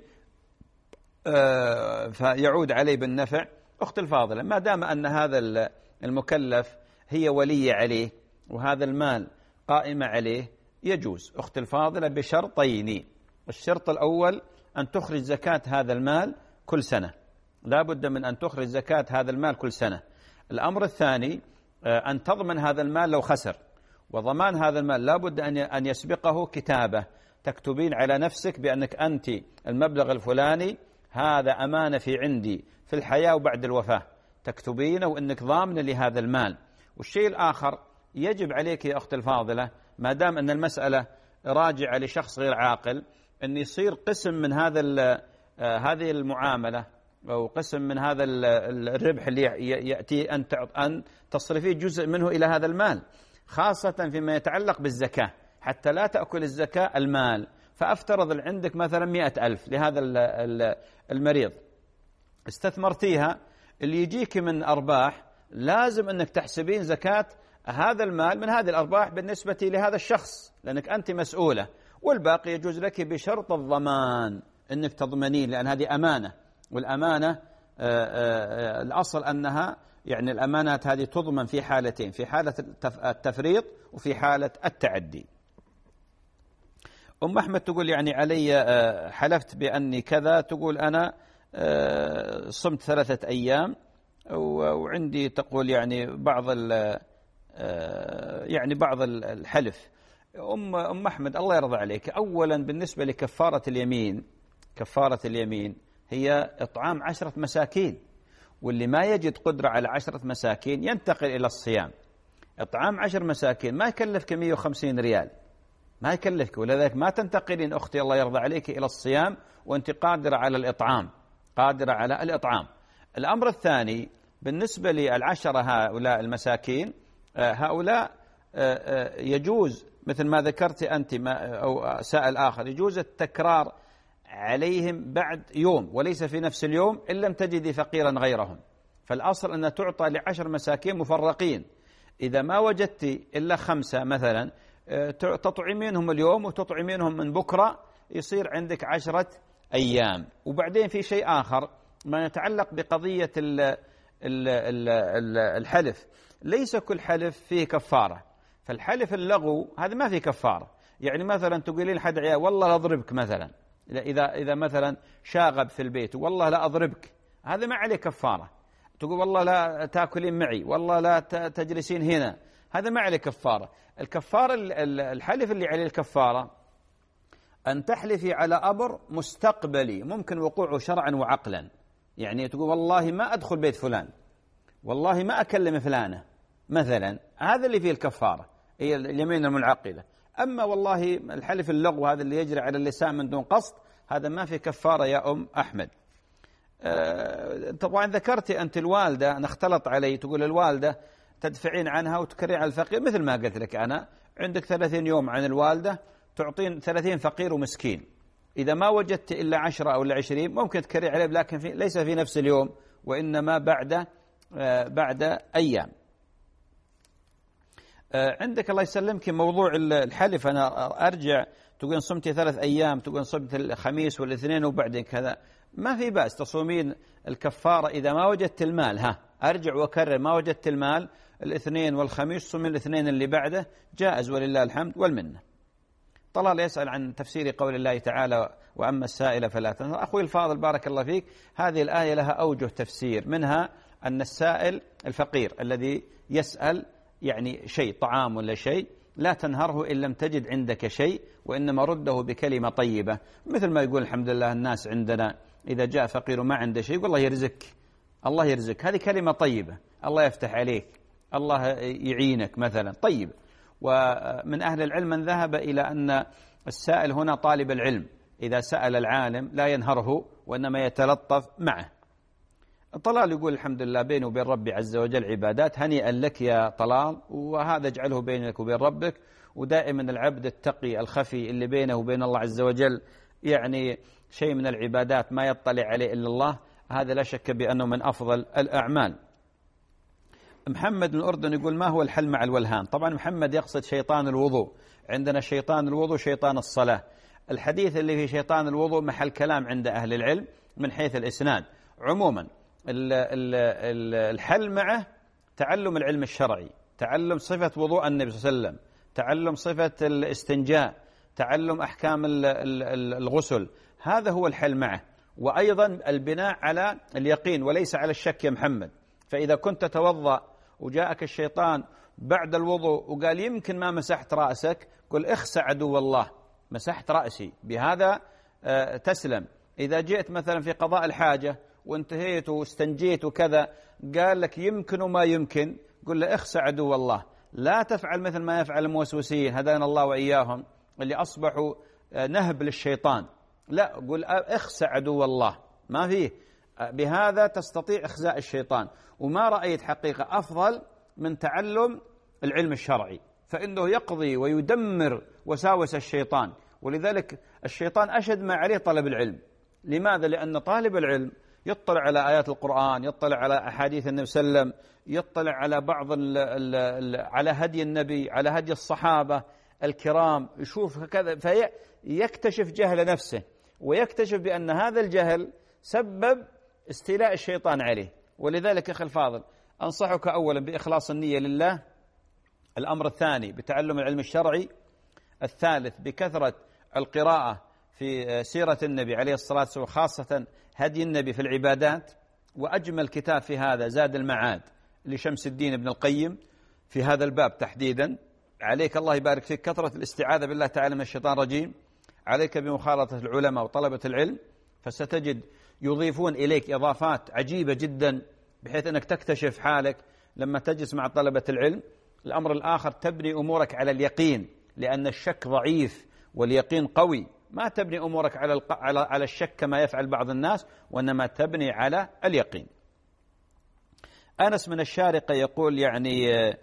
فيعود علي بالنفع؟ أخت الفاضلة، ما دام أن هذا المكلف هي ولي عليه وهذا المال قائمة عليه يجوز أخت الفاضلة، بشرطين: الشرط الأول أن تخرج زكاة هذا المال كل سنة، لا بد من أن تخرج زكاة هذا المال كل سنة. الأمر الثاني أن تضمن هذا المال لو خسر، وضمان هذا المال لا بد أن يسبقه كتابة، تكتبين على نفسك بأنك أنت المبلغ الفلاني هذا أمانة في عندي في الحياة وبعد الوفاة، تكتبينه وأنك ضامنة لهذا المال. والشيء الآخر يجب عليك يا أخت الفاضلة، ما دام أن المسألة راجعة لشخص غير عاقل، أن يصير قسم من هذه المعاملة أو قسم من هذا الربح اللي يأتي أن تصرفيه جزء منه إلى هذا المال، خاصة فيما يتعلق بالزكاة، حتى لا تأكل الزكاة المال. فأفترض عندك مثلا 100,000 لهذا المريض، استثمرتيها، اللي يجيك من أرباح لازم أنك تحسبين زكاة هذا المال من هذه الأرباح بالنسبة لهذا الشخص، لأنك أنت مسؤولة، والباقي يجوز لك بشرط الضمان، أنك تضمنين، لأن هذه أمانة، والأمانة الأصل أنها يعني الأمانات هذه تضمن في حالتين: في حالة التفريط وفي حالة التعدي. أم أحمد تقول: يعني علي حلفت بأني كذا، تقول أنا صمت 3 أيام وعندي تقول يعني بعض الحلف. أم أحمد الله يرضى عليك، أولا بالنسبة لكفارة اليمين هي إطعام 10 مساكين، واللي ما يجد قدرة على 10 مساكين ينتقل إلى الصيام. إطعام 10 مساكين ما يكلفك 150 ريال، ما يكلفك، ولذلك ما تنتقلين أختي الله يرضى عليك إلى الصيام وأنت قادرة على الإطعام. الأمر الثاني بالنسبة لل10 هؤلاء المساكين، هؤلاء يجوز مثل ما ذكرت أنت أو سائل آخر، يجوز التكرار عليهم بعد يوم وليس في نفس اليوم إن لم تجدي فقيرا غيرهم. فالأصل أن تعطى ل10 مساكين مفرقين، إذا ما وجدت إلا 5 مثلا تطعمينهم اليوم وتطعمينهم من بكرة، يصير عندك 10 أيام. وبعدين في شيء آخر ما يتعلق بقضية الحلف، ليس كل حلف فيه كفارة، فالحلف اللغو هذا ما فيه كفارة. يعني مثلا تقولين لحد عيال والله لا أضربك مثلا، إذا مثلا شاغب في البيت والله لا أضربك، هذا ما عليه كفارة. تقول والله لا تأكلين معي، والله لا تجلسين هنا، هذا ما عليه كفارة. الكفارة الحلف اللي عليه الكفارة أن تحلفي على أمر مستقبلي ممكن وقوعه شرعا وعقلا، يعني تقول والله ما أدخل بيت فلان، والله ما أكلم فلانة مثلا، هذا اللي فيه الكفارة، هي اليمين المنعقدة. أما والله الحلف اللغو هذا اللي يجري على اللسان من دون قصد، هذا ما في كفارة يا أم أحمد. طبعا ذكرتي أنت الوالدة، أنا اختلط علي، تقول الوالدة تدفعين عنها وتكرين على الفقير، مثل ما قلت لك أنا عندك 30 يوم عن الوالدة، تعطين 30 فقير ومسكين، إذا ما وجدت إلا 10 أو 20 ممكن تكري عليه، لكن ليس في نفس اليوم وإنما بعد أيام. عندك الله يسلمك موضوع الحلف، أنا أرجع تقول صمتي 3 أيام، تقول صمت الخميس والاثنين وبعدين كذا، ما في بأس تصومين الكفارة إذا ما وجدت المال، أرجع وأكرر ما وجدت المال الاثنين والخميس صم الاثنين اللي بعده جائز ولله الحمد والمنة. طلال يسأل عن تفسير قول الله تعالى وأما السائل فلا تنهر. أخوي الفاضل بارك الله فيك، هذه الآية لها أوجه تفسير، منها أن السائل الفقير الذي يسأل يعني شيء طعام ولا شيء لا تنهره إن لم تجد عندك شيء، وإنما رده بكلمة طيبة، مثل ما يقول الحمد لله الناس عندنا إذا جاء فقير وما عنده شيء يقول الله يرزقك، الله يرزقك، هذه كلمة طيبة، الله يفتح عليك، الله يعينك مثلا، طيب. ومن أهل العلم من ذهب إلى أن السائل هنا طالب العلم، إذا سأل العالم لا ينهره وإنما يتلطف معه. طلال يقول الحمد لله بيني وبين ربي عز وجل عبادات، هنيئا لك يا طلال، وهذا اجعله بينك وبين ربك، ودائما العبد التقي الخفي اللي بينه وبين الله عز وجل يعني شيء من العبادات ما يطلع عليه إلا الله، هذا لا شك بأنه من أفضل الأعمال. محمد من الأردن يقول ما هو الحل مع الولهان؟ طبعا محمد يقصد شيطان الوضوء، عندنا شيطان الوضوء شيطان الصلاة. الحديث اللي في شيطان الوضوء محل كلام عند أهل العلم من حيث الإسناد. عموما الحل معه تعلم العلم الشرعي، تعلم صفة وضوء النبي صلى الله عليه وسلم، تعلم صفة الاستنجاء، تعلم أحكام الغسل، هذا هو الحل معه. وأيضا البناء على اليقين وليس على الشك يا محمد. فإذا كنت تتوضأ وجاءك الشيطان بعد الوضوء وقال يمكن ما مسحت رأسك، قل اخسع عدو الله، مسحت رأسي، بهذا تسلم. إذا جئت مثلا في قضاء الحاجة وانتهيت واستنجيت وكذا قال لك يمكن وما يمكن، قل له اخسع عدو الله، لا تفعل مثل ما يفعل الموسوسين هدانا الله وإياهم اللي أصبحوا نهب للشيطان، لا قل اخسع عدو الله، ما فيه، بهذا تستطيع إخزاء الشيطان. وما رأيت حقيقة أفضل من تعلم العلم الشرعي، فإنه يقضي ويدمر وساوس الشيطان. ولذلك الشيطان أشد ما عليه طلب العلم. لماذا؟ لأن طالب العلم يطلع على آيات القرآن، يطلع على أحاديث النبي صلى الله عليه وسلم، يطلع على بعض على هدي النبي، على هدي الصحابة الكرام، يشوف كذا فيكتشف جهل نفسه، ويكتشف بأن هذا الجهل سبب استيلاء الشيطان عليه. ولذلك أخي الفاضل أنصحك أولا بإخلاص النية لله، الأمر الثاني بتعلم العلم الشرعي، الثالث بكثرة القراءة في سيرة النبي عليه الصلاة والسلام، خاصة هدي النبي في العبادات. وأجمل كتاب في هذا زاد المعاد لشمس الدين ابن القيم في هذا الباب تحديدا. عليك الله يبارك فيك كثرة الاستعاذة بالله تعالى من الشيطان الرجيم، عليك بمخالطة العلماء وطلبة العلم، فستجد يضيفون إليك إضافات عجيبة جدا بحيث أنك تكتشف حالك لما تجلس مع طلبة العلم. الأمر الآخر تبني أمورك على اليقين، لأن الشك ضعيف واليقين قوي. ما تبني أمورك على الشك كما يفعل بعض الناس، وإنما تبني على اليقين. أنس من الشارقة يقول يعني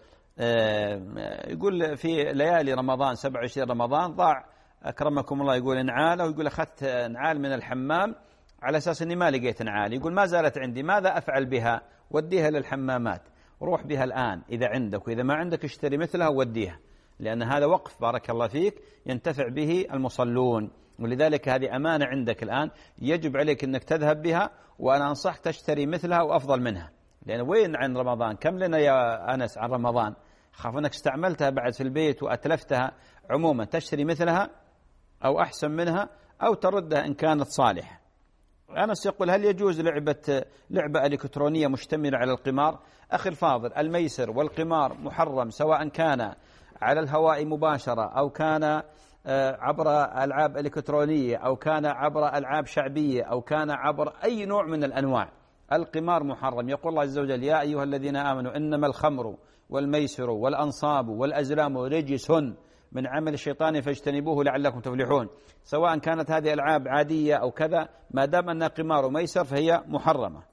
يقول في ليالي رمضان 27 رمضان ضاع أكرمكم الله، يقول نعاله، ويقول أخذت نعال من الحمام على أساس أني ما لقيت نعال، يقول ما زالت عندي، ماذا أفعل بها؟ وديها للحمامات، روح بها الآن إذا عندك، وإذا ما عندك اشتري مثلها ووديها، لأن هذا وقف بارك الله فيك ينتفع به المصلون. ولذلك هذه أمانة عندك الآن، يجب عليك أنك تذهب بها، وأنا أنصح تشتري مثلها وأفضل منها، لأن وين عن رمضان؟ كم لنا يا أنس عن رمضان؟ خاف أنك استعملتها بعد في البيت وأتلفتها. عموما تشتري مثلها أو أحسن منها أو تردها إن كانت صالحة. أنس يقول هل يجوز لعبة إلكترونية مشتملة على القمار؟ أخي الفاضل الميسر والقمار محرم، سواء كان على الهواء مباشرة أو كان عبر ألعاب إلكترونية أو كان عبر ألعاب شعبية أو كان عبر أي نوع من الأنواع. القمار محرم. يقول الله عز وجل يا أيها الذين آمنوا إنما الخمر والميسر والأنصاب والأزلام رجس من عمل الشيطان فاجتنبوه لعلكم تفلحون. سواء كانت هذه ألعاب عادية أو كذا، ما دام أنها قمار وميسر فهي محرمة.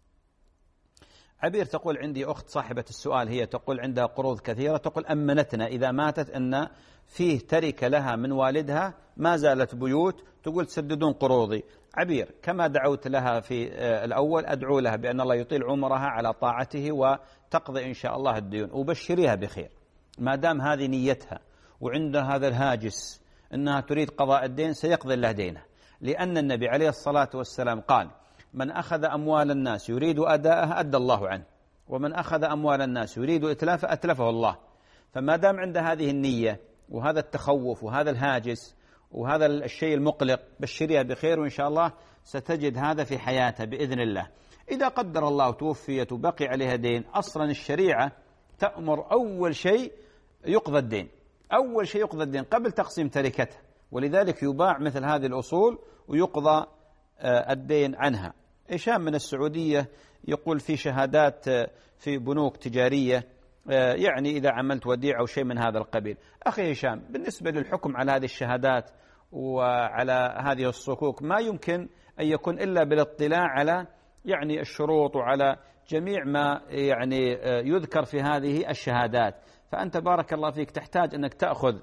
عبير تقول عندي أخت صاحبة السؤال، هي تقول عندها قروض كثيرة، تقول أمنتنا إذا ماتت أن فيه تركة لها من والدها ما زالت بيوت، تقول تسددون قروضي. عبير كما دعوت لها في الأول أدعو لها بأن الله يطيل عمرها على طاعته وتقضي إن شاء الله الديون، وبشريها بخير ما دام هذه نيتها وعندها هذا الهاجس أنها تريد قضاء الدين سيقضي الله دينه، لأن النبي عليه الصلاة والسلام قال من أخذ أموال الناس يريد أداءها أدى الله عنه. ومن أخذ أموال الناس يريد إتلافه أتلفه الله. فما دام عند هذه النية وهذا التخوف وهذا الهاجس وهذا الشيء المقلق، بشريها بخير وإن شاء الله ستجد هذا في حياتها بإذن الله. إذا قدر الله توفيت وبقي عليها دين، أصلا الشريعة تأمر أول شيء يقضى الدين، أول شيء يقضى الدين قبل تقسيم تركتها، ولذلك يباع مثل هذه الأصول ويقضى الدين عنها. هشام من السعودية يقول في شهادات في بنوك تجارية، يعني إذا عملت وديعة أو شيء من هذا القبيل. أخي هشام، بالنسبة للحكم على هذه الشهادات وعلى هذه الصكوك ما يمكن أن يكون إلا بالاطلاع على يعني الشروط وعلى جميع ما يعني يذكر في هذه الشهادات. فأنت بارك الله فيك تحتاج أنك تأخذ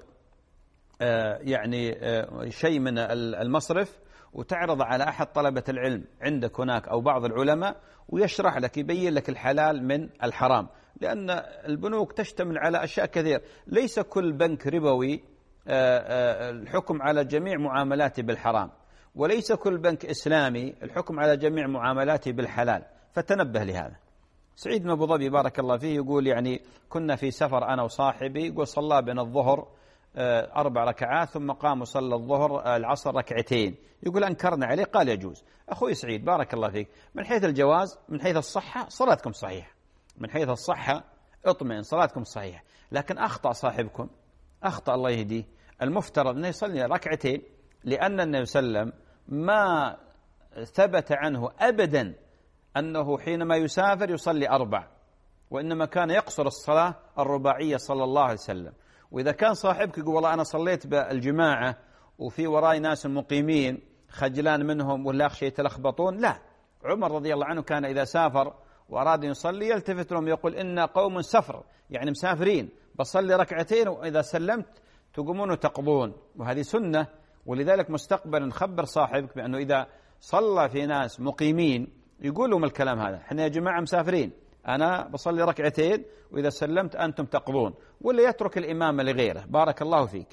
يعني شيء من المصرف وتعرض على أحد طلبة العلم عندك هناك أو بعض العلماء، ويشرح لك يبين لك الحلال من الحرام، لأن البنوك تشتمل على أشياء كثير. ليس كل بنك ربوي الحكم على جميع معاملاته بالحرام، وليس كل بنك إسلامي الحكم على جميع معاملاته بالحلال، فتنبه لهذا. سعيد بن أبو ظبي بارك الله فيه يقول يعني كنا في سفر أنا وصاحبي، يقول صلى بين الظهر 4 ركعات ثم قام وصلى الظهر العصر 2 ركعات، يقول أنكرنا عليه، قال يجوز. أخوي سعيد بارك الله فيك، من حيث الجواز من حيث الصحة صلاتكم صحيحة، من حيث الصحة اطمئن صلاتكم صحيحة، لكن أخطأ صاحبكم، أخطأ الله يهديه، المفترض أنه يصلي 2 ركعات، لأن النبي صلى الله عليه وسلم ما ثبت عنه أبدا أنه حينما يسافر يصلي 4، وإنما كان يقصر الصلاة الرباعية صلى الله عليه وسلم. وإذا كان صاحبك يقول والله أنا صليت بالجماعة وفي وراي ناس مقيمين خجلان منهم ولا أخشى يتلخبطون، لا، عمر رضي الله عنه كان إذا سافر وأراد أن يصلي يلتفت لهم يقول إن قوم سفر، يعني مسافرين، بصلي 2 ركعات وإذا سلمت تقومون وتقضون، وهذه سنة. ولذلك مستقبلا نخبر صاحبك بأنه إذا صلى في ناس مقيمين يقول لهم الكلام هذا، احنا يا جماعة مسافرين، أنا بصلي 2 ركعات وإذا سلمت أنتم تقضون، ولا يترك الإمام لغيره. بارك الله فيك.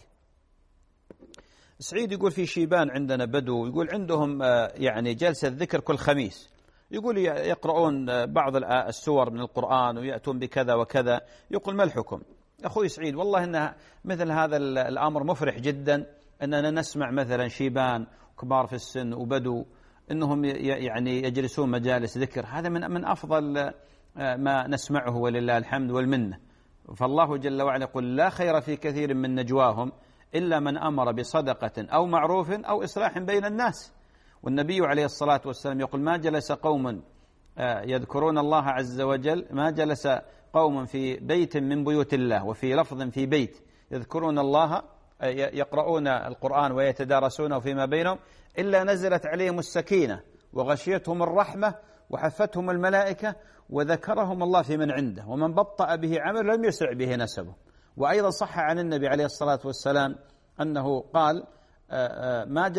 سعيد يقول في شيبان عندنا بدو، يقول عندهم يعني جلسة ذكر كل خميس، يقول يقرؤون بعض السور من القرآن ويأتون بكذا وكذا، يقول ما الحكم؟ أخوي سعيد والله إن مثل هذا الأمر مفرح جدا، أننا نسمع مثلا شيبان كبار في السن وبدو أنهم يعني يجلسون مجالس ذكر، هذا من أفضل ما نسمعه ولله الحمد والمنة. فالله جل وعلا يقول لا خير في كثير من نجواهم إلا من أمر بصدقة أو معروف أو إصلاح بين الناس. والنبي عليه الصلاة والسلام يقول ما جلس قوم يذكرون الله عز وجل، ما جلس قوم في بيت من بيوت الله، وفي لفظ في بيت، يذكرون الله يقرؤون القرآن ويتدارسونه فيما بينهم إلا نزلت عليهم السكينة وغشيتهم الرحمة وحفتهم الملائكة وذكرهم الله في من عنده، ومن بطأ به عمل لم يسرع به نسبه. وأيضا صح عن النبي عليه الصلاة والسلام أنه قال ما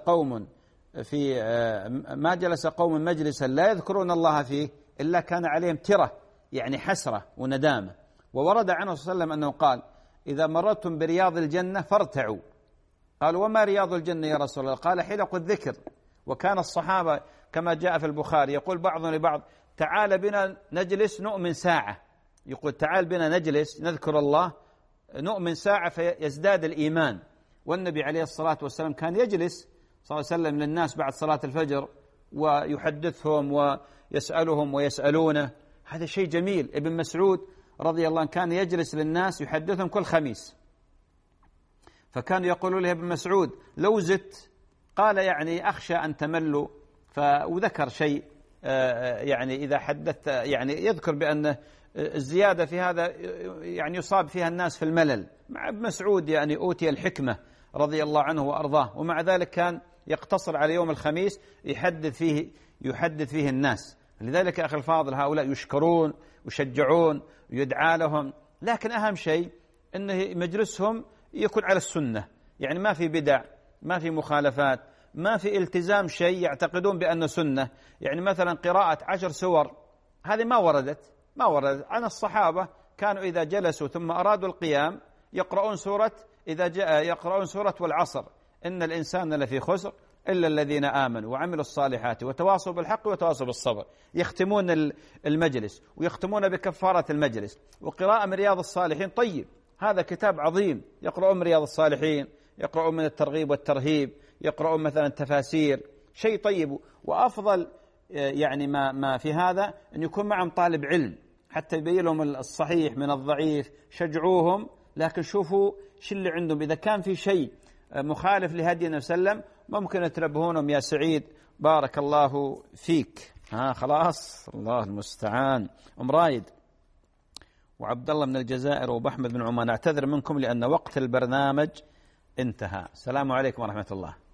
جلس قوم مجلسا لا يذكرون الله فيه إلا كان عليهم ترة، يعني حسرة وندامة. وورد عنه صلى الله عليه وسلم أنه قال إذا مررتم برياض الجنة فارتعوا. قالوا وما رياض الجنة يا رسول الله؟ قال حلق الذكر. وكان الصحابة كما جاء في البخاري يقول بعضهم لبعض تعال بنا نجلس نؤمن ساعة، يقول تعال بنا نجلس نذكر الله نؤمن ساعة فيزداد الإيمان. والنبي عليه الصلاة والسلام كان يجلس صلى الله عليه وسلم للناس بعد صلاة الفجر ويحدثهم ويسألهم ويسألونه، هذا شيء جميل. ابن مسعود رضي الله عنه كان يجلس للناس يحدثهم كل خميس، فكان يقول له ابن مسعود لو زدت، قال يعني أخشى أن تملوا، وذكر شيء يعني إذا حدثت يعني يذكر بأن الزيادة في هذا يعني يصاب فيها الناس في الملل. مع ابن مسعود يعني أوتي الحكمة رضي الله عنه وأرضاه، ومع ذلك كان يقتصر على يوم الخميس يحدث فيه الناس. لذلك أخي الفاضل هؤلاء يشكرون ويشجعون ويدعى لهم، لكن أهم شيء أنه مجلسهم يكون على السنة، يعني ما في بدع، ما في مخالفات، ما في التزام شيء يعتقدون بأنه سنة. يعني مثلا قراءة 10 سور هذه ما وردت عن الصحابة، كانوا إذا جلسوا ثم أرادوا القيام يقرؤون سورة والعصر إن الإنسان لفي خسر إلا الذين آمنوا وعملوا الصالحات وتواصوا بالحق وتواصوا بالصبر. يختمون المجلس ويختمون بكفارة المجلس وقراءة من رياض الصالحين. طيب، هذا كتاب عظيم، يقرؤون من رياض الصالحين، يقرؤون من الترغيب والترهيب، يقرؤون مثلا تفاسير، شيء طيب. وأفضل يعني ما في هذا أن يكون معهم طالب علم حتى يبين لهم الصحيح من الضعيف، شجعوهم، لكن شوفوا شو اللي عندهم. إذا كان في شيء مخالف لهدي النبي صلى الله عليه وسلم ممكن تنبهونهم. يا سعيد بارك الله فيك. خلاص، الله المستعان. أم رايد وعبد الله من الجزائر وأبو أحمد من عمان، أعتذر منكم لأن وقت البرنامج انتهى. السلام عليكم ورحمة الله.